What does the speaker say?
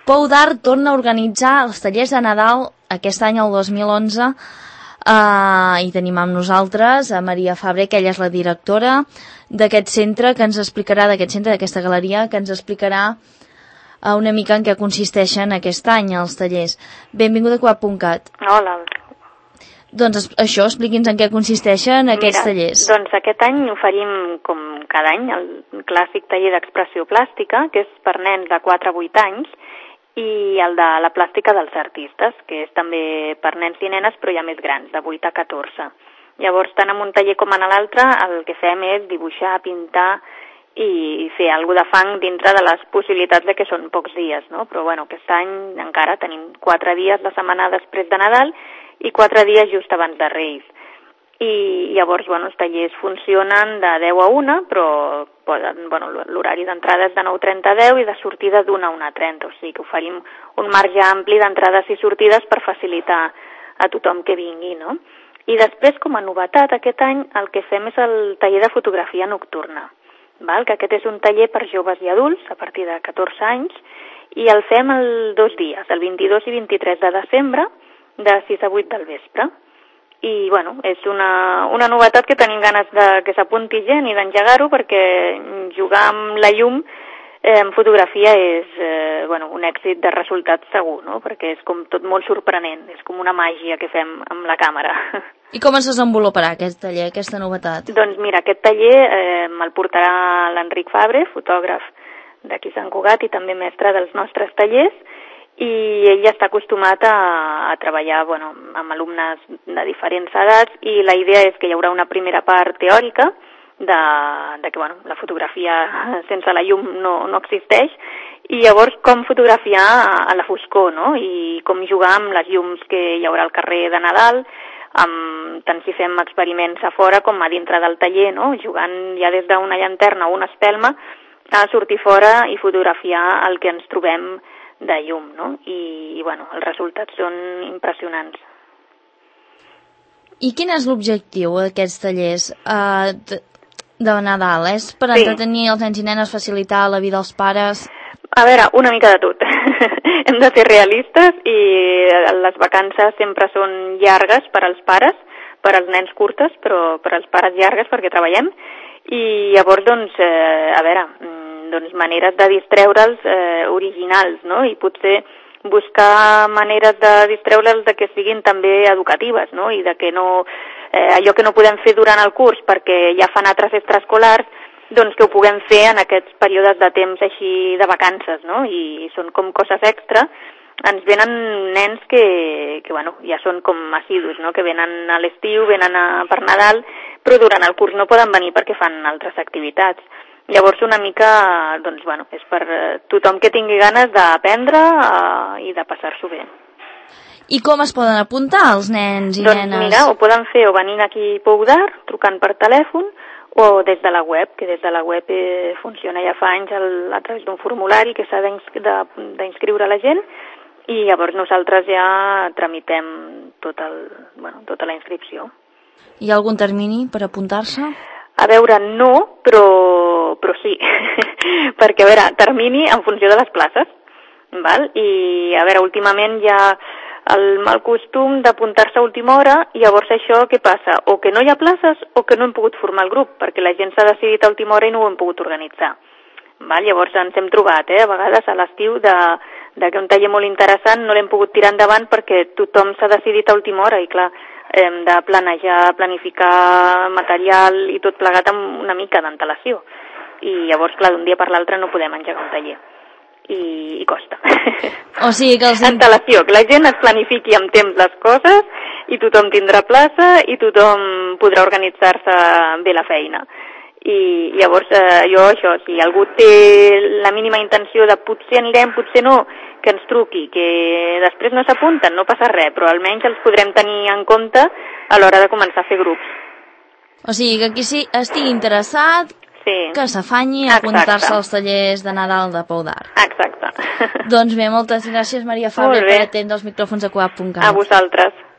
Pou d'Art torna a organitzar els tallers de Nadal aquest any, el 2011, i tenim amb nosaltres a Maria Fabre, que ella és la directora d'aquest centre, que ens explicarà, d'aquesta galeria, que ens explicarà una mica en què consisteixen aquest any els tallers. Benvinguda a Coap.cat. Hola. Doncs això, expliqui'ns en què consisteixen aquests tallers. Doncs aquest any oferim, com cada any, el clàssic taller d'expressió plàstica, que és per nens de 4 a 8 anys, i el de la plàstica dels artistes, que és també per nens i nenes, però ja més grans, de 8 a 14. Llavors, tant en un taller com en l'altre, el que fem és dibuixar, pintar i fer alguna de fang dintre de les possibilitats de que són pocs dies, no? Però bueno, aquest any encara tenim 4 dies la setmana després de Nadal i 4 dies just abans de Reis. I llavors, bueno, els tallers funcionen de 10 a 1, però l'horari d'entrada és de 9:30 a 10 i de sortida d'1 a 1:30, o sigui que oferim un marge ampli d'entrades i sortides per facilitar a tothom que vingui, no? I després, com a novetat, aquest any el que fem és el taller de fotografia nocturna, val? Que aquest és un taller per joves i adults a partir de 14 anys i el fem 2 dies, el 22 i 23 de desembre, de 6 a 8 del vespre. I, bueno, és una novetat que tenim ganes de que s'apunti gent i d'engegar-ho, perquè jugar amb la llum en fotografia és un èxit de resultat segur, no? Perquè és com tot molt sorprenent, és com una màgia que fem amb la càmera. I com es desenvoluparà aquest taller, aquesta novetat? Doncs mira, aquest taller me'l portarà l'Enric Fabre, fotògraf d'aquí Sant Cugat i també mestre dels nostres tallers, i ell està acostumat a treballar amb alumnes de diferents edats, i la idea és que hi haurà una primera part teòrica de que la fotografia sense la llum no existeix, i llavors com fotografiar a la foscor, no? I com jugar amb les llums que hi haurà al carrer de Nadal, tant si fem experiments a fora com a dintre del taller, no? Jugant ja des d'una llanterna o una espelma a sortir fora i fotografiar el que ens trobem de llum, no? I els resultats són impressionants. I quin és l'objectiu d'aquests tallers de Nadal? És per entretenir els nens i nenes, facilitar la vida als pares? A veure, una mica de tot. Hem de ser realistes i les vacances sempre són llargues per als pares, per als nens curtes, però per als pares llargues perquè treballem. I llavors, maneres de distreure'ls originals, no? I potser buscar maneres de distreure'ls de que siguin també educatives, no? I de que no allò que no podem fer durant el curs perquè ja fan altres extraescolars, doncs que ho puguem fer en aquests períodes de temps així de vacances, no? I són com coses extra. Ens venen nens que ja són com assidus, no? Que venen a l'estiu, venen per Nadal, però durant el curs no poden venir perquè fan altres activitats. Llavors una mica, és per tothom que tingui ganes d'aprendre i de passar-s'ho bé. I com es poden apuntar els nens i nenes? Doncs mira, ho poden fer o venint aquí a Pou d'Art, trucant per telèfon, o des de la web, que des de la web funciona ja fa anys a través d'un formulari que s'ha d'inscriure la gent, i llavors nosaltres ja tramitem tota la inscripció. Hi ha algun termini per apuntar-se? A veure, no, però sí, perquè, a veure, termini en funció de les places, val? I, a veure, últimament hi ha el mal costum d'apuntar-se a última hora, i llavors això què passa? O que no hi ha places o que no hem pogut formar el grup, perquè la gent s'ha decidit a última hora i no ho hem pogut organitzar. Val? Llavors ens hem trobat, a vegades a l'estiu, que un taller molt interessant no l'hem pogut tirar endavant perquè tothom s'ha decidit a última hora, i clar, hem de planejar, planificar material i tot plegat amb una mica d'antelació. I llavors, clar, d'un dia per l'altre no podem engegar un taller. I costa. O sigui que antelació, que la gent es planifiqui amb temps les coses i tothom tindrà plaça i tothom podrà organitzar-se bé la feina. I llavors si algú té la mínima intenció de potser anirem, potser no, que ens truqui, que després no s'apunten, no passa res, però almenys els podrem tenir en compte a l'hora de començar a fer grups. O sigui que qui estigui interessat, que s'afanyi a apuntar-se als tallers de Nadal de Pou d'Art. Exacte. Doncs bé, moltes gràcies, Maria Fabre, per atendre els micròfons de Coap.cat. A vosaltres.